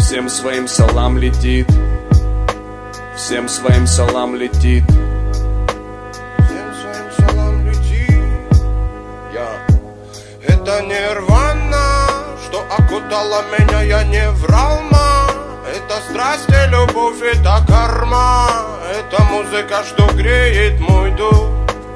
Всем своим салам летит, всем своим салам летит, всем своим салам летит. Это нирвана, что окутала меня, я не врал, ма. Это страсть и любовь, это карма. Это музыка, что греет мой дух.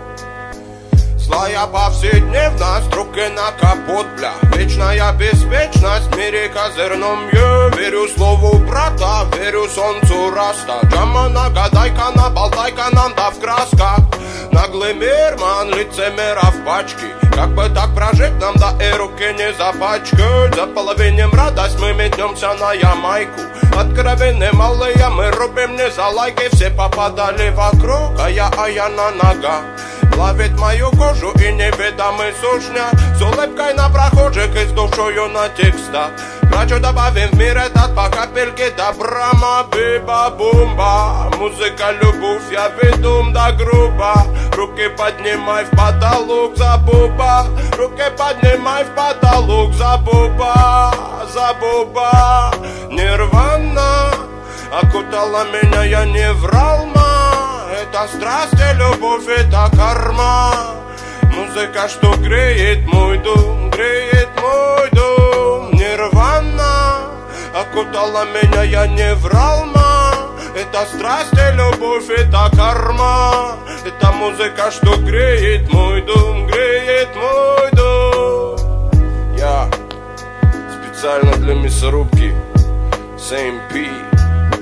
Злая повседневность, руки на капот, бля. Вечная беспечность в мире козырном, я верю слову брата, верю солнцу раста. Джама нагадайка, наболтайка, нам да в красках. Наглый мирман, лицемера в пачке. Как бы так прожить нам, да и руки не запачкать. За половинем радость мы метнемся на Ямайку. Откровенные малые мы рубим не за лайки. Все попадали вокруг, а я на ногах. Ловит мою кожу и неведомый сушняк. С улыбкой на прохожих и с душою на текстах. Хочу добавим в мир этот по капельке добра. Биба-бумба, музыка, любовь, я ведум да грубо. Руки поднимай в потолок за буба. Руки поднимай в потолок за буба. За буба. Нирвана окутала меня, я не врал, ма. Это страсть и любовь, это карма. Музыка, что греет мой дом, греет мой дом. Нирвана окутала меня, я не врал, ма. Это страсть и любовь, это карма. Это музыка, что греет мой дом, греет мой дом. Я специально для мясорубки СМП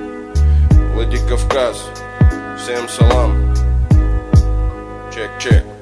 Владикавказ. Всем салам. Чек.